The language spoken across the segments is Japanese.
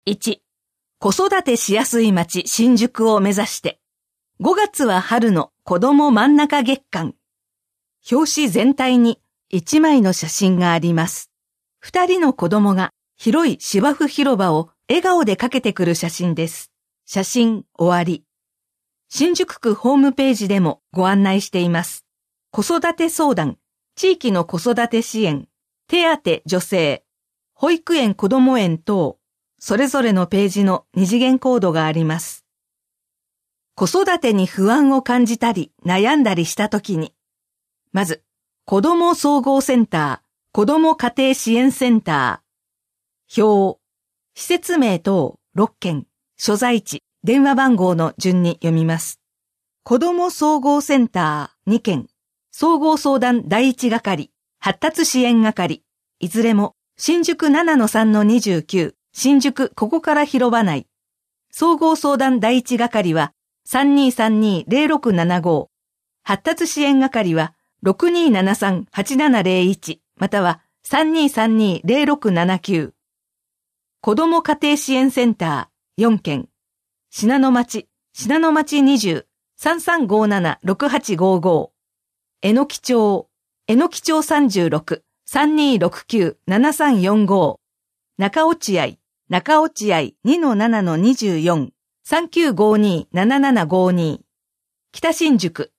1、子育てしやすい街新宿を目指して。5月は春の子ども真ん中月間。表紙全体に1枚の写真があります。2人の子供が広い芝生広場を笑顔で駆けてくる写真です。写真終わり。新宿区ホームページでもご案内しています。子育て相談、地域の子育て支援、手当助成、保育園子ども園等、それぞれのページの二次元コードがあります。子育てに不安を感じたり悩んだりしたときに、まず、子ども総合センター、子ども家庭支援センター、表、施設名等6件、所在地、電話番号の順に読みます。子ども総合センター2件、総合相談第一係、発達支援係、いずれも新宿 7-3-29、新宿ここから広場内。総合相談第一係は 3232-0675、発達支援係は 6273-8701 または 3232-0679。子ども家庭支援センター4件。信濃町 20、3357-6855。えのき町36、3269-7345。中落合 2-7-24、3952-7752。北新宿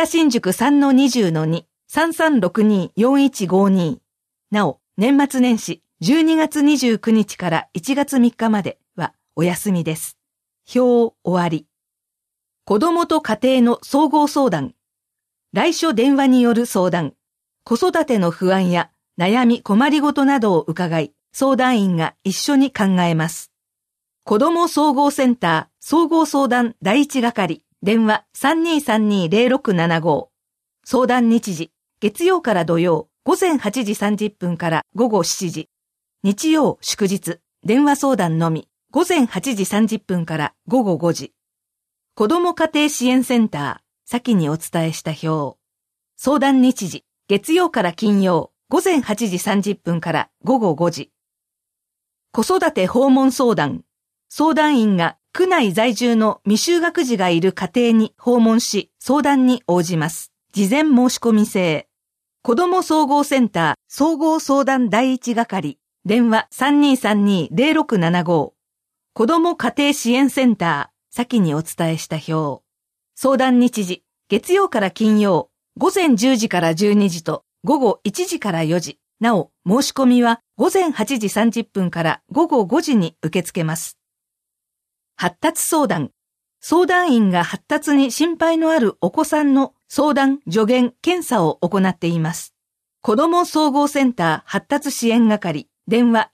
3-20-2、3362-4152。なお、年末年始12月29日から1月3日まではお休みです。表終わり。子どもと家庭の総合相談。来所電話による相談。子育ての不安や悩み困りごとなどを伺い、相談員が一緒に考えます。子ども総合センター総合相談第一係。電話 3232-0675。相談日時、月曜から土曜、午前8時30分から午後7時。日曜、祝日、電話相談のみ、午前8時30分から午後5時。子ども家庭支援センター、先にお伝えした表。相談日時、月曜から金曜、午前8時30分から午後5時。子育て訪問相談。相談員が区内在住の未就学児がいる家庭に訪問し、相談に応じます。事前申し込み制。子ども総合センター総合相談第一係。電話 3232-0675。子ども家庭支援センター、先にお伝えした表。相談日時、月曜から金曜、午前10時から12時と午後1時から4時。なお、申し込みは午前8時30分から午後5時に受け付けます。発達相談。相談員が発達に心配のあるお子さんの相談、助言、検査を行っています。子ども総合センター発達支援係。電話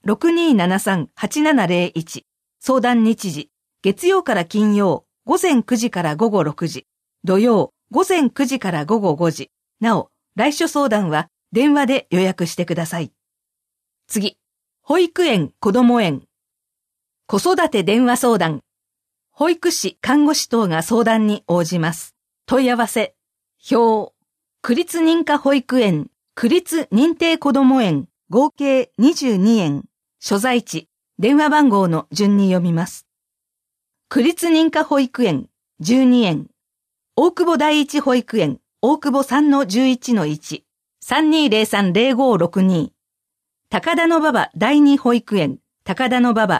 6273-8701。相談日時、月曜から金曜、午前9時から午後6時。土曜、午前9時から午後5時。なお、来所相談は電話で予約してください。次、保育園子ども園。子育て電話相談。保育士、看護師等が相談に応じます。問い合わせ、表、区立認可保育園、区立認定子ども園、合計22園、所在地、電話番号の順に読みます。区立認可保育園、12園、大久保第一保育園、大久保 3-11-1、3203-0562、高田馬場第二保育園、高田馬場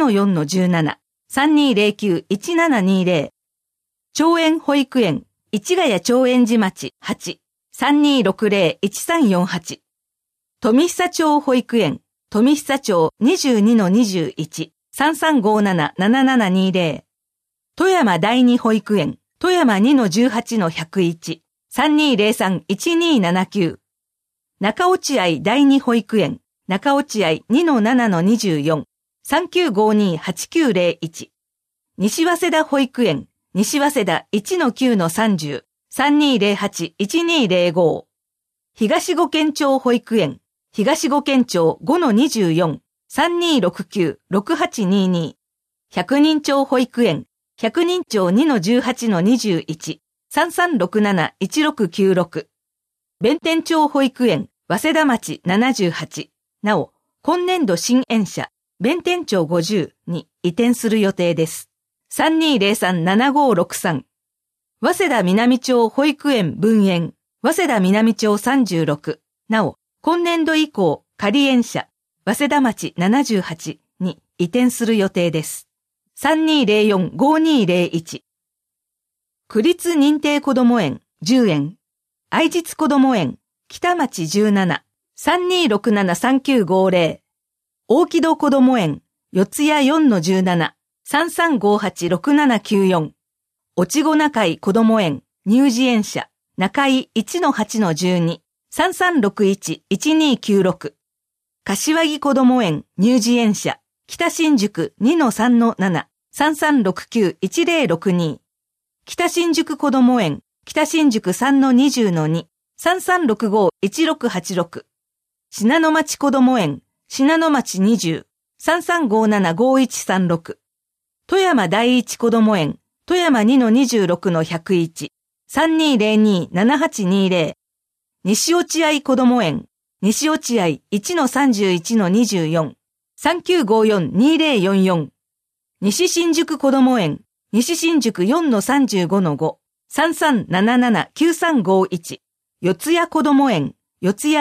1-4-17、3209-1720、長園保育園、市ヶ谷長園寺町8、3260-1348、富久町保育園、富久町 22-21、3357-7720、富山第二保育園、富山 2-18-101、3203-1279、中落合第二保育園、中落合 2-7-24、3952-8901、西早稲田保育園、西早稲田 1-9-30、3208-1205、東五軒町保育園、東五軒町 5-24、3269-6822、百人町保育園、百人町 2-18-21、3367-1696、弁天町保育園、早稲田町78、なお、今年度新園舎、 弁天町50に移転する予定です。3203-7563。早稲田南町保育園分園、早稲田南町36。なお、今年度以降、仮園舎、早稲田町78に移転する予定です。3204-5201。区立認定こども園10園、愛実こども園北町17、3267-3950。大木戸こども園四谷4-17、3358-6794。越後中井こども園乳児園舎中井 1-8-12、3361-1296。柏木こども園乳児園舎北新宿 2-3-7、3369-1062。北新宿こども園北新宿 3-20-2、3365-1686。信濃町こども園信濃町20、3357-5136。富山第一こども園富山 2-26-101、3202-7820。西落合こども園西落合 1-31-24、3954-2044。西新宿こども園西新宿 4-35-5、3377-9351。四谷こども園四谷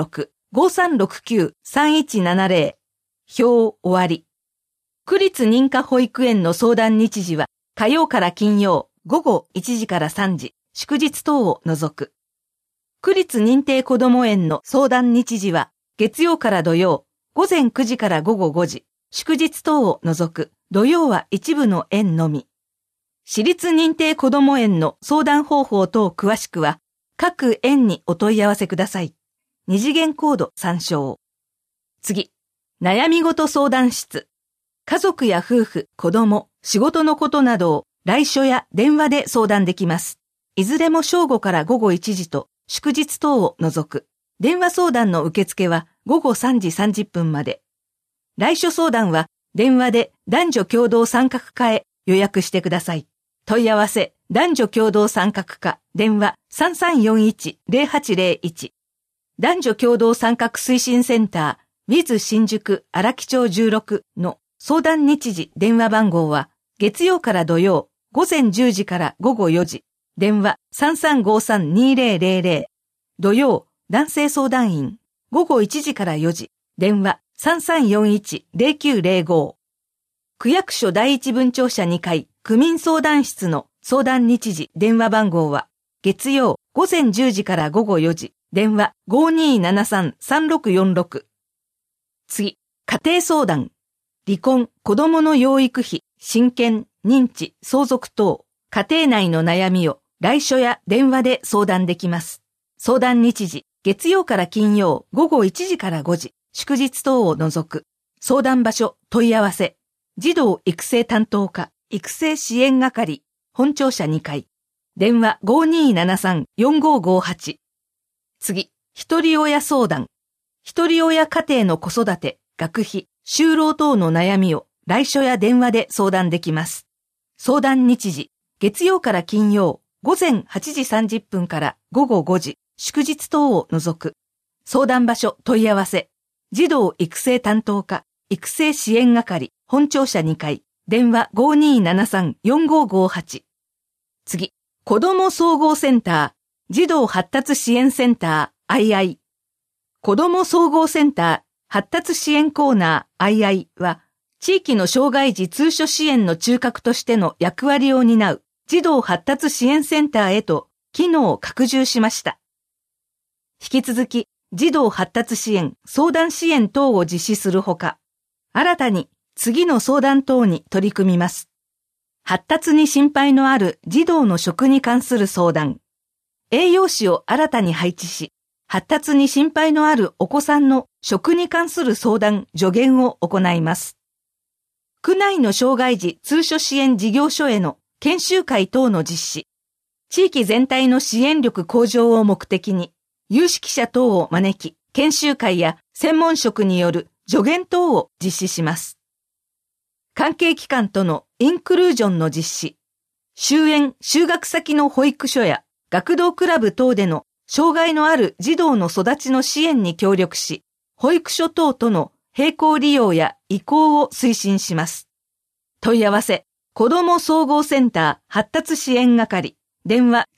2-6、5369-3170。表終わり。区立認可保育園の相談日時は火曜から金曜午後1時から3時、祝日等を除く。区立認定こども園の相談日時は月曜から土曜午前9時から午後5時、祝日等を除く。土曜は一部の園のみ。私立認定こども園の相談方法等詳しくは各園にお問い合わせください。二次元コード参照。次、悩み事相談室。家族や夫婦、子供、仕事のことなどを来所や電話で相談できます。いずれも正午から午後1時と祝日等を除く。電話相談の受付は午後3時30分まで。来所相談は電話で男女共同参画課へ予約してください。問い合わせ、男女共同参画課、電話 3341-0801。男女共同参画推進センター、WIZ 新宿荒木町16の相談日時電話番号は、月曜から土曜、午前10時から午後4時、電話 3353-2000。土曜、男性相談員、午後1時から4時、電話 3341-0905。区役所第一分庁舎2階、区民相談室の相談日時電話番号は、月曜、午前10時から午後4時、電話 5273-3646。次、家庭相談。離婚、子供の養育費、親権、認知、相続等、家庭内の悩みを来所や電話で相談できます。相談日時、月曜から金曜午後1時から5時、祝日等を除く。相談場所、問い合わせ。児童育成担当課、育成支援係、本庁舎2階。電話 5273-4558。次、一人親相談。一人親家庭の子育て、学費、就労等の悩みを来所や電話で相談できます。相談日時、月曜から金曜、午前8時30分から午後5時、祝日等を除く。相談場所、問い合わせ。児童育成担当課、育成支援係、本庁舎2階。電話 5273-4558。次、子ども総合センター、児童発達支援センター、II。子ども総合センター、発達支援コーナー、II は、地域の障害児通所支援の中核としての役割を担う児童発達支援センターへと機能を拡充しました。引き続き、児童発達支援、相談支援等を実施するほか、新たに次の相談等に取り組みます。発達に心配のある児童の食に関する相談。栄養士を新たに配置し、発達に心配のあるお子さんの食に関する相談・助言を行います。区内の障害児通所支援事業所への研修会等の実施。地域全体の支援力向上を目的に、有識者等を招き、研修会や専門職による助言等を実施します。関係機関とのインクルージョンの実施。就園・就学先の保育所や学童クラブ等での障害のある児童の育ちの支援に協力し、保育所等との並行利用や移行を推進します。問い合わせ、子ども総合センター発達支援係、電話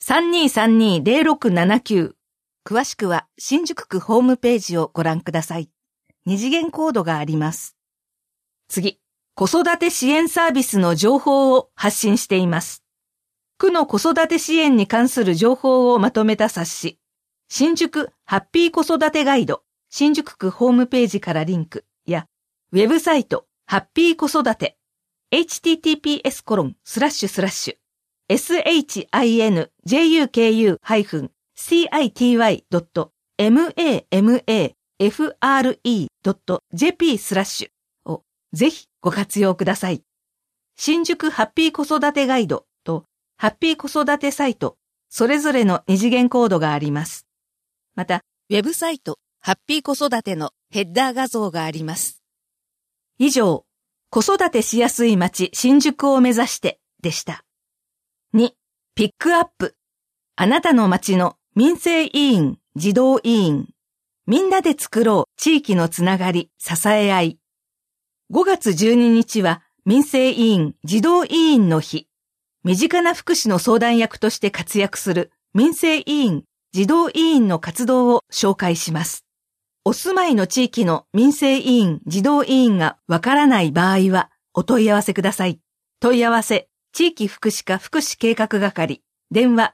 3232-0679。詳しくは新宿区ホームページをご覧ください。二次元コードがあります。次、子育て支援サービスの情報を発信しています。区の子育て支援に関する情報をまとめた冊子、新宿ハッピー子育てガイド、新宿区ホームページからリンクや、ウェブサイトハッピー子育て、https://shinjuku-mamafre.jp/ をぜひご活用ください。新宿ハッピー子育てガイドとハッピー子育てサイト、それぞれの二次元コードがあります。また、ウェブサイトハッピー子育てのヘッダー画像があります。以上、子育てしやすい街新宿を目指してでした。2、ピックアップ。あなたの街の民生委員、児童委員。みんなで作ろう地域のつながり、支え合い。5月12日は民生委員、児童委員の日。身近な福祉の相談役として活躍する民生委員、児童委員の活動を紹介します。お住まいの地域の民生委員、児童委員がわからない場合はお問い合わせください。問い合わせ、地域福祉課福祉計画係、電話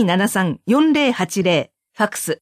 5273-4080、ファックス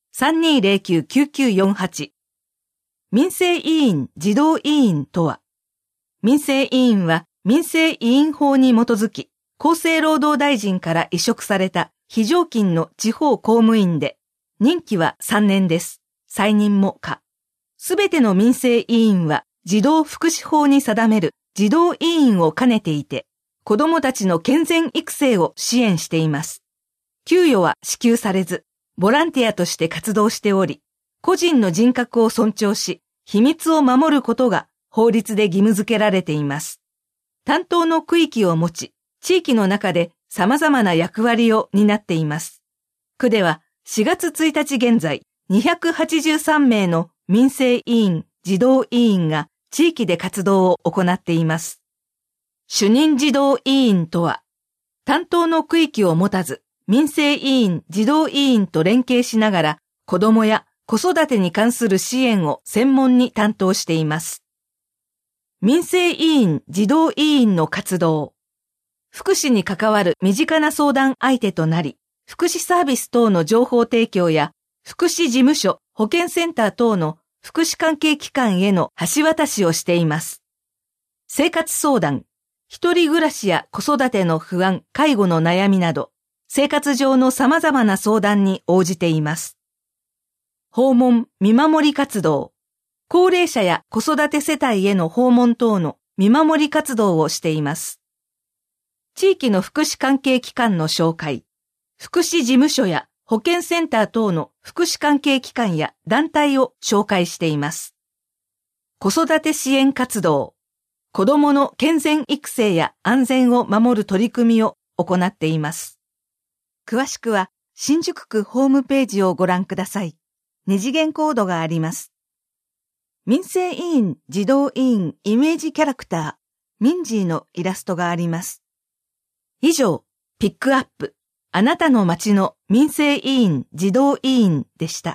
3209-9948。民生委員、児童委員とは、民生委員は民生委員法に基づき、厚生労働大臣から委嘱された非常勤の地方公務員で、任期は3年です。再任も可。すべての民生委員は児童福祉法に定める児童委員を兼ねていて、子どもたちの健全育成を支援しています。給与は支給されず、ボランティアとして活動しており、個人の人格を尊重し、秘密を守ることが法律で義務付けられています。担当の区域を持ち、地域の中で様々な役割を担っています。区では4月1日現在、283名の民生委員、児童委員が地域で活動を行っています。主任児童委員とは、担当の区域を持たず、民生委員、児童委員と連携しながら、子どもや子育てに関する支援を専門に担当しています。民生委員、児童委員の活動。福祉に関わる身近な相談相手となり、福祉サービス等の情報提供や、福祉事務所、保健センター等の福祉関係機関への橋渡しをしています。生活相談、一人暮らしや子育ての不安、介護の悩みなど、生活上の様々な相談に応じています。訪問、見守り活動、高齢者や子育て世帯への訪問等の見守り活動をしています。地域の福祉関係機関の紹介、福祉事務所や保健センター等の福祉関係機関や団体を紹介しています。子育て支援活動、子どもの健全育成や安全を守る取り組みを行っています。詳しくは新宿区ホームページをご覧ください。二次元コードがあります。民生委員、児童委員イメージキャラクター、ミンジーのイラストがあります。以上、ピックアップ。あなたの街の民生委員、児童委員でした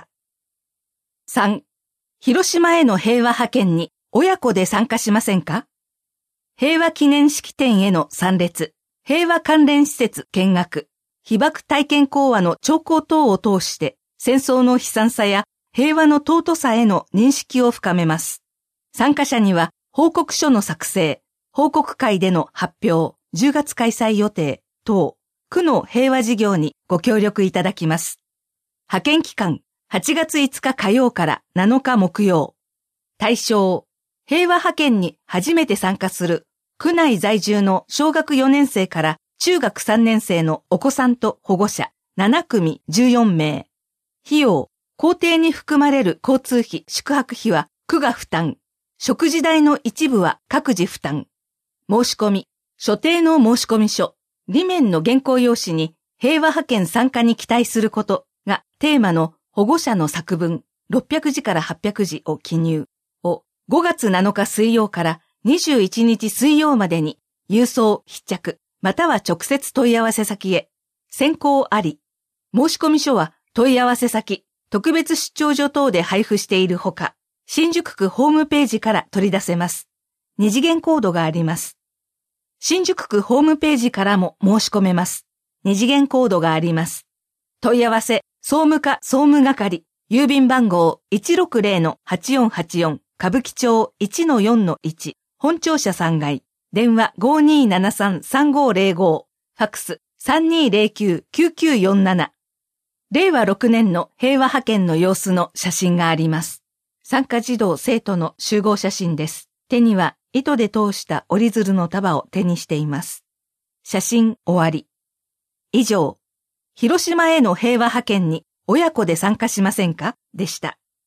。3. 広島への平和派遣に親子で参加しませんか？平和記念式典への参列、平和関連施設見学、被爆体験講話の聴講等を通して戦争の悲惨さや平和の尊さへの認識を深めます。参加者には報告書の作成、報告会での発表、10月開催予定等、区の平和事業にご協力いただきます。派遣期間、8月5日火曜から7日木曜。対象、平和派遣に初めて参加する区内在住の小学4年生から中学3年生のお子さんと保護者7組14名。費用、工程に含まれる交通費、宿泊費は区が負担。食事代の一部は各自負担。申し込み、所定の申込書、理面の原稿用紙に平和派遣参加に期待することがテーマの保護者の作文600字から800字を記入を 5月7日水曜から21日水曜までに郵送必着または直接問い合わせ先へ。選考あり。申込書は問い合わせ先、特別出張所等で配布しているほか、新宿区ホームページから取り出せます。二次元コードがあります。新宿区ホームページからも申し込めます。二次元コードがあります。問い合わせ、総務課総務係、郵便番号 160-8484 歌舞伎町 1-4-1 本庁舎3階、電話 5273-3505 ファックス 3209-9947。令和6年の平和派遣の様子の写真があります。参加児童生徒の集合写真です。手には糸で通した折り鶴の束を手にしています。写真終わり。以上、広島への平和派遣に親子で参加しませんかでした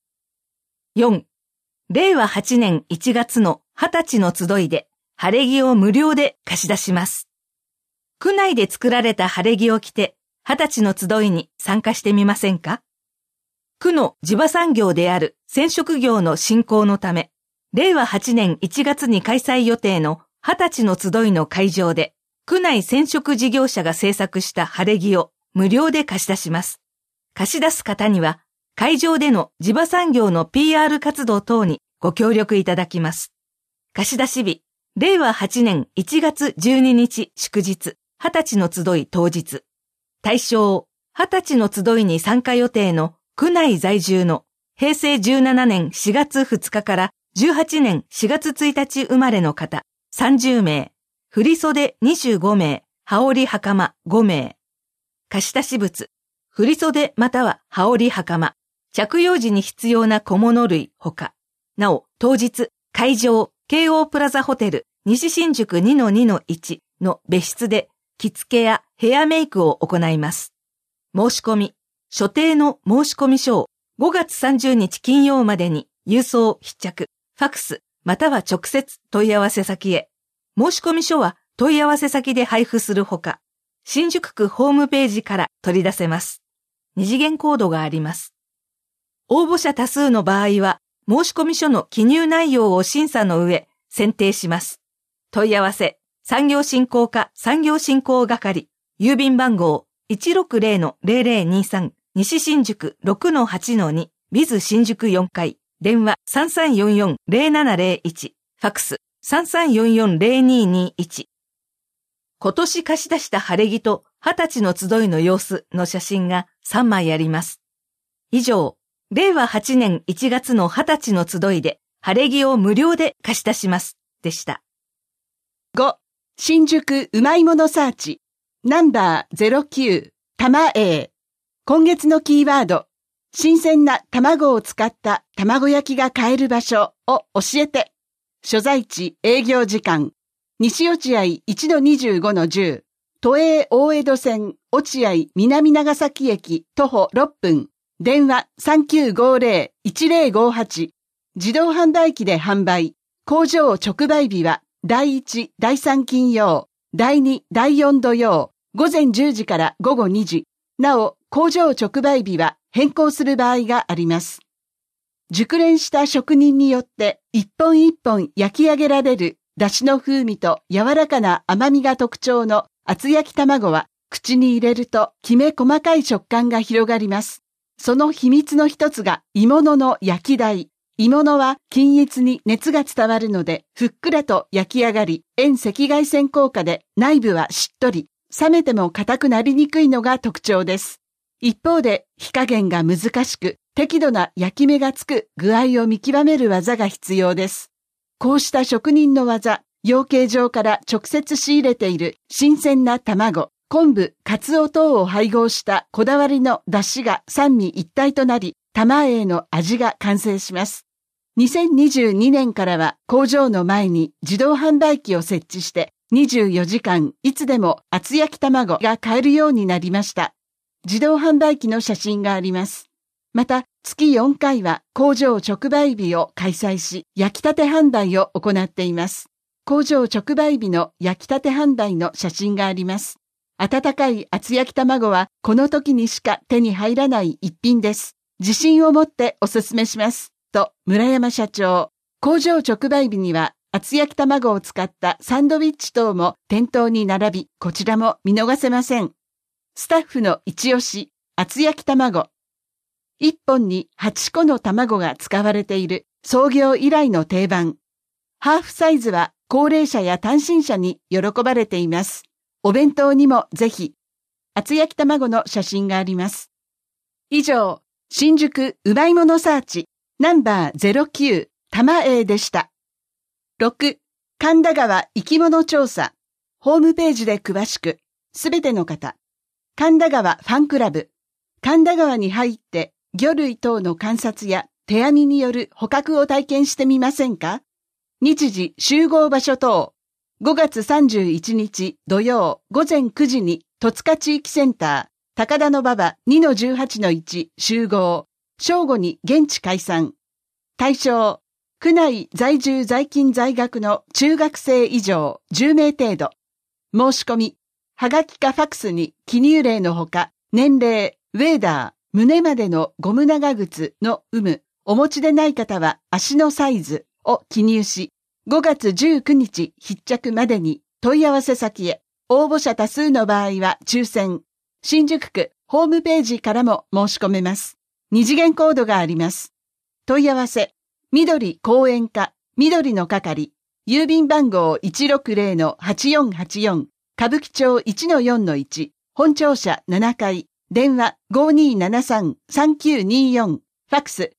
。4. 令和8年1月の20歳の集いで晴れ着を無料で貸し出します。区内で作られた晴れ着を着て20歳の集いに参加してみませんか？区の地場産業である染色業の振興のため、令和8年1月に開催予定の20歳の集いの会場で、区内染色事業者が制作した晴れ着を無料で貸し出します。貸し出す方には、会場での地場産業の PR 活動等にご協力いただきます。貸し出し日、令和8年1月12日祝日、20歳の集い当日。対象、20歳の集いに参加予定の区内在住の平成17年4月2日から18年4月1日生まれの方30名、振袖25名、羽織袴5名。貸し出し物、振袖または羽織袴、着用時に必要な小物類ほか。なお、当日、会場、京王プラザホテル西新宿 2-2-1 の別室で着付けやヘアメイクを行います。申し込み、所定の申込書を5月30日金曜までに郵送必着、ファックスまたは直接問い合わせ先へ。申込書は問い合わせ先で配布するほか、新宿区ホームページから取り出せます。二次元コードがあります。応募者多数の場合は、申込書の記入内容を審査の上、選定します。問い合わせ、産業振興課産業振興係、郵便番号 160-0023 西新宿 6-8-2 ビズ新宿4階、電話 3344-0701 ファックス 3344-0221。今年貸し出した晴れ着と20歳の集いの様子の写真が3枚あります。以上、令和8年1月の20歳の集いで晴れ着を無料で貸し出しますでした。 5. 新宿うまいものサーチナンバー09玉 A。 今月のキーワード、新鮮な卵を使った卵焼きが買える場所を教えて。所在地、営業時間、西落合 1-25-10、都営大江戸線落合南長崎駅徒歩6分、電話 3950-1058、自動販売機で販売、工場直売日は第1、第3金曜、第2、第4土曜、午前10時から午後2時、なお工場直売日は変更する場合があります。熟練した職人によって一本一本焼き上げられる出汁の風味と柔らかな甘みが特徴の厚焼き卵は口に入れるときめ細かい食感が広がります。その秘密の一つが鋳物の焼き台。鋳物は均一に熱が伝わるのでふっくらと焼き上がり、遠赤外線効果で内部はしっとり、冷めても硬くなりにくいのが特徴です。一方で火加減が難しく、適度な焼き目がつく具合を見極める技が必要です。こうした職人の技、養鶏場から直接仕入れている新鮮な卵、昆布、カツオ等を配合したこだわりの出汁が三位一体となり、玉 A の味が完成します。2022年からは工場の前に自動販売機を設置して24時間いつでも厚焼き卵が買えるようになりました。自動販売機の写真があります。また、月4回は工場直売日を開催し、焼きたて販売を行っています。工場直売日の焼きたて販売の写真があります。温かい厚焼き卵はこの時にしか手に入らない一品です。自信を持ってお勧めします。と村山社長。 工場直売日には厚焼き卵を使ったサンドイッチ等も店頭に並び、こちらも見逃せません。スタッフの一押し、厚焼き卵。1本に8個の卵が使われている創業以来の定番。ハーフサイズは高齢者や単身者に喜ばれています。お弁当にもぜひ。厚焼き卵の写真があります。以上、新宿うまいものサーチナンバー09玉 A でした。6、神田川生き物調査。ホームページで詳しく、すべての方。神田川ファンクラブ。神田川に入って魚類等の観察や手網による捕獲を体験してみませんか？日時集合場所等。5月31日土曜午前9時に戸塚地域センター高田馬場 2-18-1 集合。正午に現地解散。対象、区内在住在勤在学の中学生以上10名程度。申し込み、はがきかファックスに記入例のほか、年齢、ウェーダー、胸までのゴム長靴の有無、お持ちでない方は足のサイズを記入し、5月19日必着までに問い合わせ先へ。応募者多数の場合は抽選。新宿区ホームページからも申し込めます。二次元コードがあります。問い合わせ、緑講演課、緑の係、郵便番号 160-8484、歌舞伎町 1-4-1、本庁舎7階、電話 5273-3924、ファックス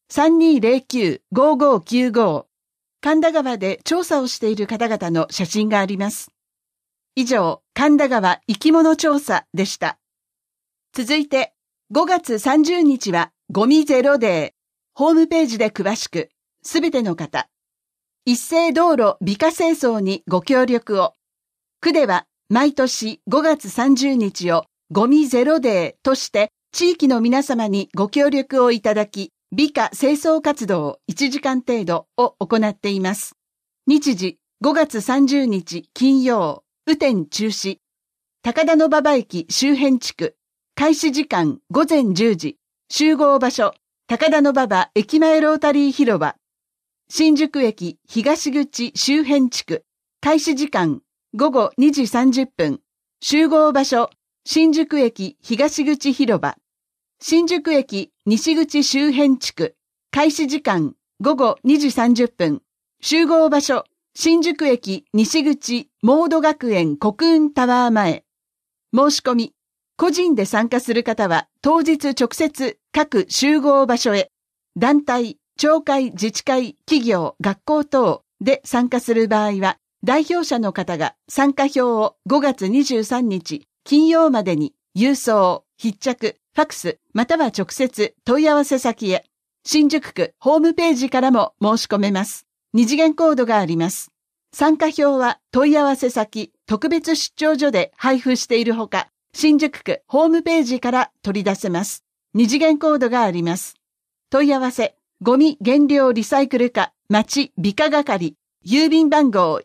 3209-5595。神田川で調査をしている方々の写真があります。以上、神田川生き物調査でした。続いて、5月30日はゴミゼロデー。ホームページで詳しく、すべての方。一斉道路美化清掃にご協力を。区では毎年5月30日をゴミゼロデーとして地域の皆様にご協力をいただき、美化清掃活動1時間程度を行っています。日時5月30日金曜、雨天中止。高田馬場駅周辺地区。開始時間午前10時。集合場所、高田馬場駅前ロータリー広場。新宿駅東口周辺地区。開始時間午後2時30分。集合場所、新宿駅東口広場。新宿駅西口周辺地区。開始時間午後2時30分。集合場所、新宿駅西口モード学園国運タワー前。申し込み。個人で参加する方は当日直接各集合場所へ。団体、町会、自治会、企業、学校等で参加する場合は、代表者の方が参加票を5月23日金曜までに郵送、必着、ファックス、または直接問い合わせ先へ。新宿区ホームページからも申し込めます。二次元コードがあります。参加票は問い合わせ先、特別出張所で配布しているほか、新宿区ホームページから取り出せます。二次元コードがあります。問い合わせ、ゴミ減量リサイクル課町美化係、郵便番号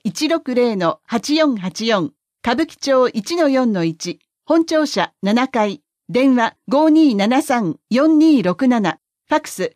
160-8484、歌舞伎町 1-4-1、本庁舎7階、電話 5273-4267、ファックス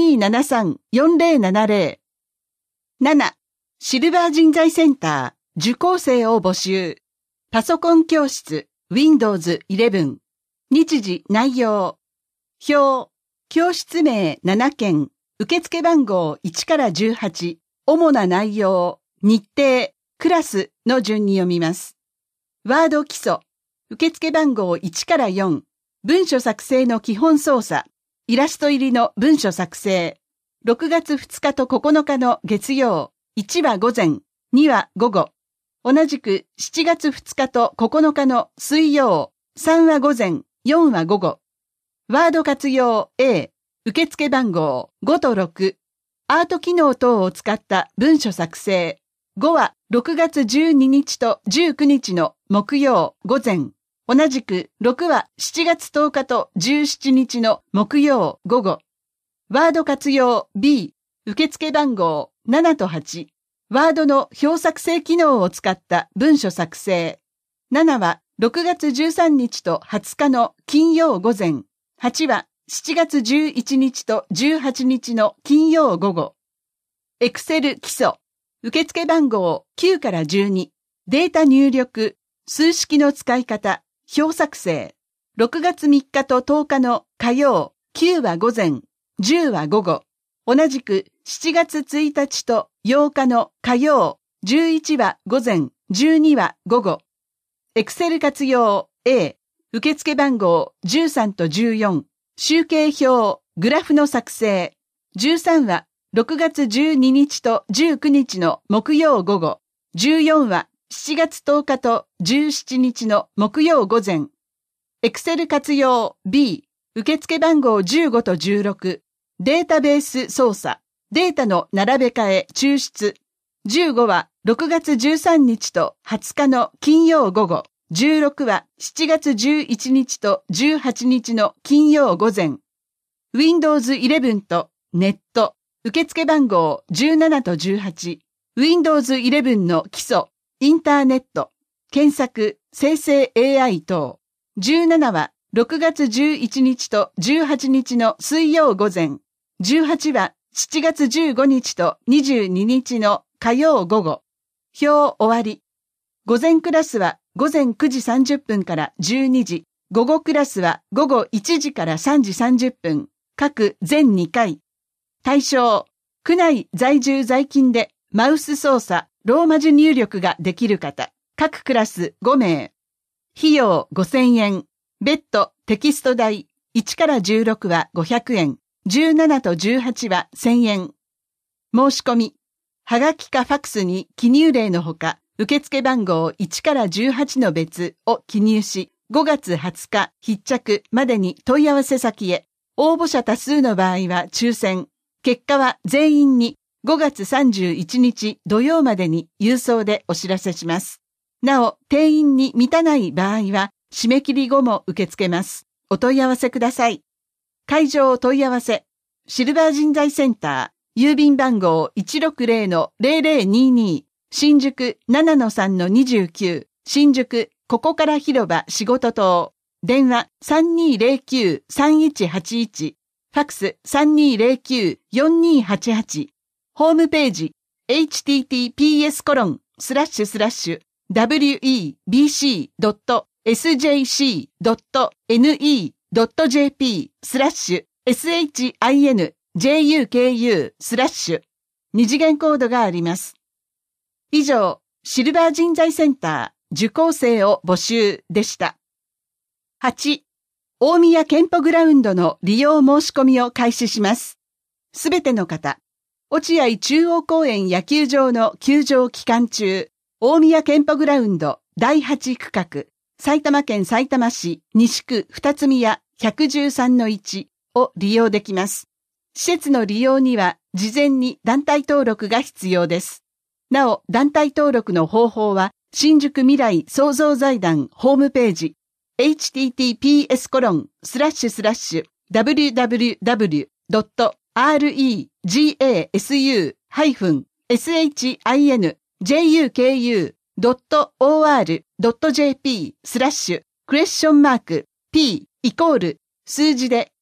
5273-4070。7、シルバー人材センター、受講生を募集。パソコン教室、Windows 11。日時内容。表。教室名7件。受付番号1から18。主な内容。日程。クラスの順に読みます。ワード基礎。受付番号1から4。文書作成の基本操作。イラスト入りの文書作成。6月2日と9日の月曜。1は午前。2は午後。同じく7月2日と9日の水曜、3は午前、4は午後。ワード活用 A、受付番号5と6。アート機能等を使った文書作成。5は6月12日と19日の木曜、午前。同じく6は7月10日と17日の木曜、午後。ワード活用 B、受付番号7と8。ワードの表作成機能を使った文書作成。7は6月13日と20日の金曜午前。8は7月11日と18日の金曜午後。 Excel 基礎。受付番号9から12。データ入力。数式の使い方。表作成。6月3日と10日の火曜。9は午前。10は午後。同じく7月1日と8日の火曜。11は午前。12は午後。Excel 活用 A。受付番号13と14。集計表。グラフの作成。13は6月12日と19日の木曜午後。14は7月10日と17日の木曜午前。Excel 活用 B。受付番号15と16。データベース操作。データの並べ替え、抽出。15は6月13日と20日の金曜午後。16は7月11日と18日の金曜午前。Windows 11とネット。受付番号17と18。Windows 11の基礎。インターネット。検索、生成 AI 等。17は6月11日と18日の水曜午前。18は7月15日と22日の火曜午後。表終わり。午前クラスは午前9時30分から12時。午後クラスは午後1時から3時30分。各全2回。対象。区内在住在勤でマウス操作、ローマ字入力ができる方。各クラス5名。費用5000円。別途テキスト代1から16は500円。17と18は1000円。申し込み。はがきかファックスに記入例のほか、受付番号1から18の別を記入し、5月20日必着までに問い合わせ先へ。応募者多数の場合は抽選。結果は全員に5月31日土曜までに郵送でお知らせします。なお、定員に満たない場合は、締め切り後も受け付けます。お問い合わせください。会場問い合わせ。シルバー人材センター、郵便番号 160-0022、新宿 7-3-29、新宿ここから広場仕事棟。電話 3209-3181、ファックス 3209-4288。ホームページ https://webc.sjc.ne.jp/shinjuku/ 二次元コードがあります。以上、シルバー人材センター受講生を募集でした。8、大宮健保グラウンドの利用申し込みを開始します。すべての方、落合中央公園野球場の球場期間中、大宮健保グラウンド第8区画、埼玉県さいたま市西区二つ宮 113-1 を利用できます。施設の利用には事前に団体登録が必要です。なお、団体登録の方法は新宿未来創造財団ホームページhttps://www.regasu-hinjuku.jp/P数字で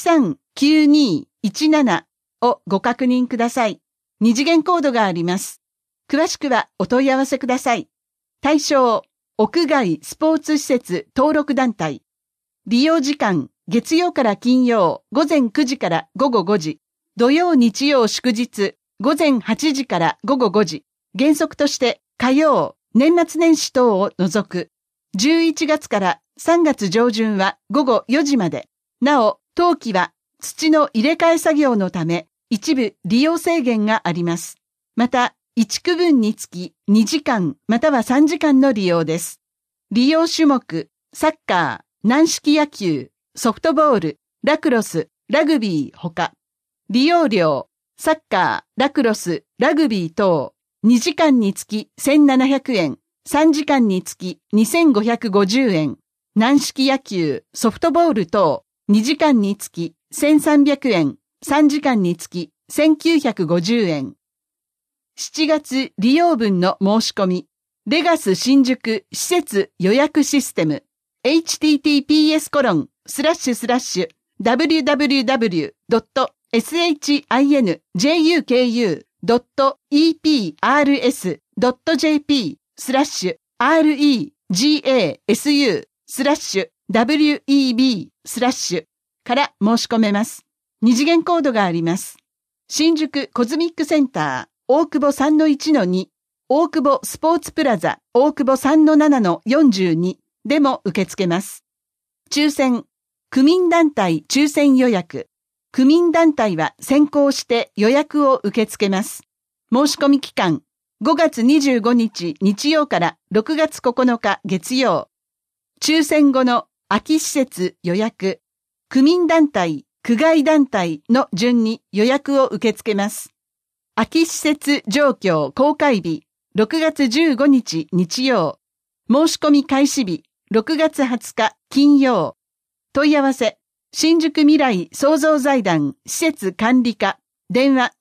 139217をご確認ください。二次元コードがあります。詳しくはお問い合わせください。対象、屋外スポーツ施設登録団体。利用時間、月曜から金曜午前9時から午後5時。土曜日曜祝日、午前8時から午後5時。原則として火曜、年末年始等を除く。11月から3月上旬は午後4時まで。なお、当期は土の入れ替え作業のため、一部利用制限があります。また、1区分につき2時間または3時間の利用です。利用種目、サッカー、軟式野球、ソフトボール、ラクロス、ラグビーほか。利用料、サッカー、ラクロス、ラグビー等、2時間につき1700円、3時間につき2550円。軟式野球、ソフトボール等、2時間につき1300円、3時間につき1950円。7月利用分の申し込み。レガス新宿施設予約システム。https://www.shinjuku.jp www.epasu.jp/regasu/web/ から申し込めます。二次元コードがあります。新宿コズミックセンター、大久保 3-1-2、大久保スポーツプラザ、大久保 3-7-42 でも受け付けます。抽選、区民団体抽選予約。区民団体は先行して予約を受け付けます。申し込み期間、5月25日日曜から6月9日月曜。抽選後の空き施設予約、区民団体、区外団体の順に予約を受け付けます。空き施設状況公開日、6月15日日曜。申し込み開始日、6月20日金曜。問い合わせ、新宿未来創造財団施設管理課、電話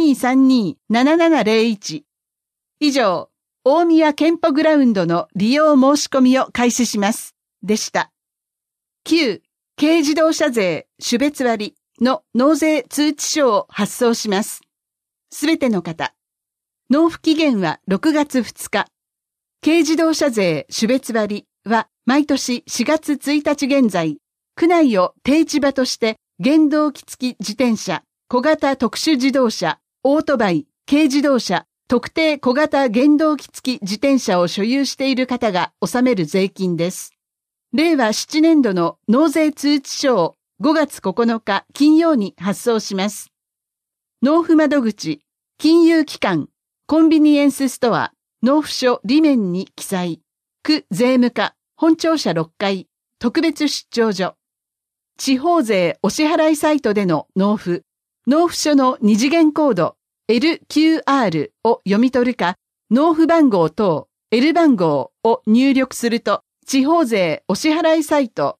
3232-7701。以上、大宮健保グラウンドの利用申し込みを開始します。でした。9、軽自動車税種別割の納税通知書を発送します。すべての方。納付期限は6月2日。軽自動車税種別割は毎年4月1日現在、区内を定置場として原動機付き自転車、小型特殊自動車、オートバイ、軽自動車、特定小型原動機付き自転車を所有している方が納める税金です。令和7年度の納税通知書を5月9日金曜に発送します。納付窓口、金融機関、コンビニエンスストア、納付書裏面に記載。区税務課、本庁舎6階、特別出張所。地方税お支払いサイトでの納付。納付書の二次元コード LQR を読み取るか、納付番号等 L 番号を入力すると、地方税お支払いサイト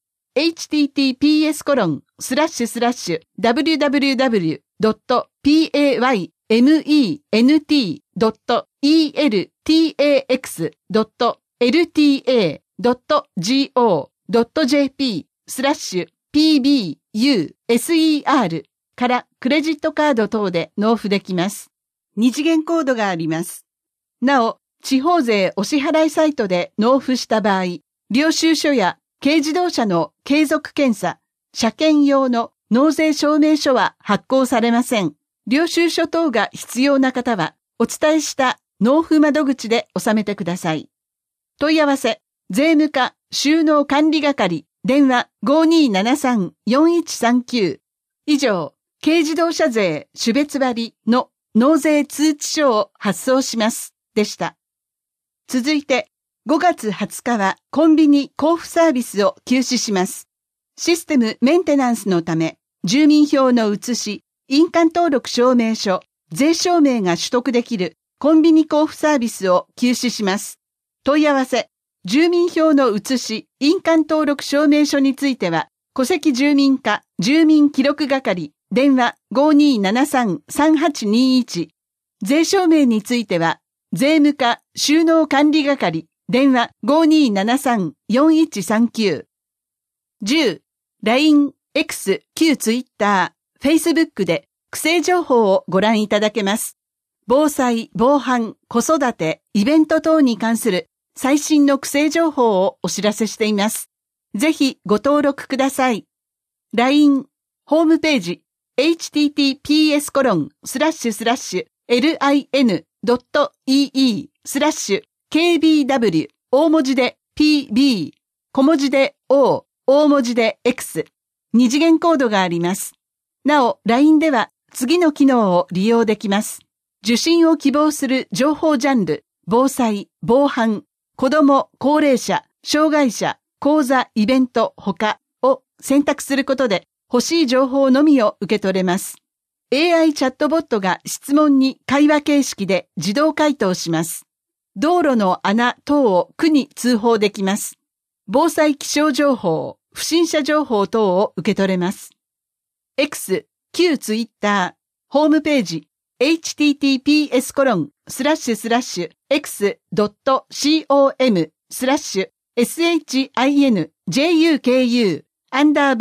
https://www.payment.eltax.go.jp/pbuser からクレジットカード等で納付できます。二次元コードがあります。なお、地方税お支払いサイトで納付した場合、領収書や軽自動車の継続検査、車検用の納税証明書は発行されません。領収書等が必要な方は、お伝えした納付窓口で納めてください。問い合わせ、税務課収納管理係、電話 5273-4139。以上、軽自動車税種別割の納税通知書を発送します。でした。続いて、5月20日はコンビニ交付サービスを休止します。システムメンテナンスのため、住民票の写し、印鑑登録証明書、税証明が取得できるコンビニ交付サービスを休止します。問い合わせ、住民票の写し、印鑑登録証明書については、戸籍住民課住民記録係、電話 5273-3821。税証明については、税務課収納管理係、電話 5273-4139。10、LINE、X、旧 Twitter、Facebook で区政情報をご覧いただけます。防災、防犯、子育て、イベント等に関する最新の区政情報をお知らせしています。ぜひご登録ください。LINE、ホームページ、https://lin.ee/kbw 大文字で pb 小文字で o 大文字で x 二次元コードがあります。なお LINE では次の機能を利用できます。受信を希望する情報ジャンル、防災、防犯、子ども、高齢者、障害者、講座、イベント、他を選択することで欲しい情報のみを受け取れます。AI チャットボットが質問に会話形式で自動回答します。道路の穴等を区に通報できます。防災気象情報、不審者情報等を受け取れます。X、旧 Twitter、ホームペー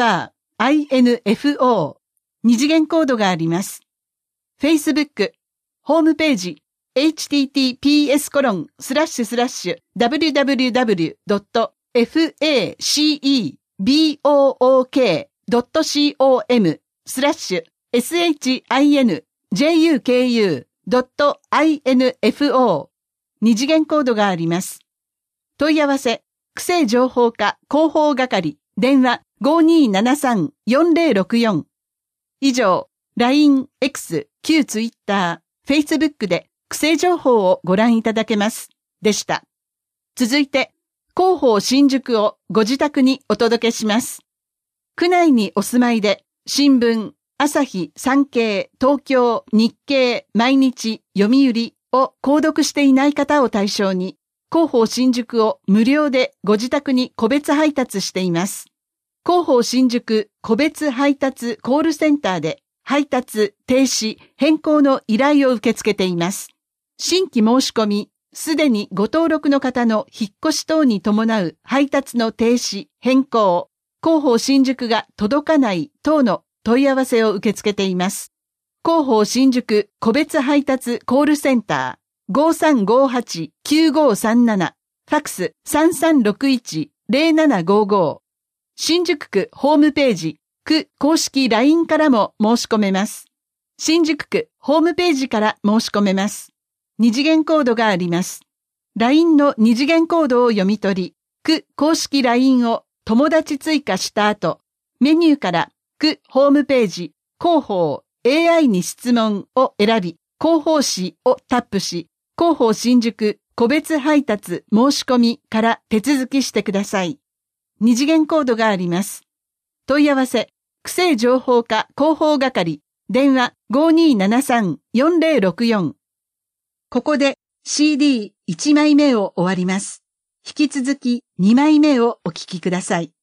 ジ、https://x.com/shinjuku_info 二次元コードがあります。Facebook、 ホームページ、https://www.facebook.shinjuku.info 二次元コードがあります。問い合わせ、区政情報課広報係、電話 5273-4064。以上、LINE、X、旧Twitter、Facebook で区政情報をご覧いただけます。でした。続いて、広報新宿をご自宅にお届けします。区内にお住まいで、新聞、朝日、産経、東京、日経、毎日、読売を購読していない方を対象に、広報新宿を無料でご自宅に個別配達しています。広報新宿個別配達コールセンターで配達、停止、変更の依頼を受け付けています。新規申し込み、すでにご登録の方の引っ越し等に伴う配達の停止、変更、広報新宿が届かない等の問い合わせを受け付けています。広報新宿個別配達コールセンター 5358-9537 ファックス 3361-0755 新宿区ホームページ区公式 LINE からも申し込めます。新宿区ホームページから申し込めます。二次元コードがあります。LINE の二次元コードを読み取り、区公式 LINE を友達追加した後、メニューから区ホームページ広報 AI に質問を選び、広報誌をタップし、広報新宿個別配達申し込みから手続きしてください。二次元コードがあります。問い合わせ、区政情報課広報係、電話 5273-4064。ここで CD1 枚目を終わります。引き続き2枚目をお聞きください。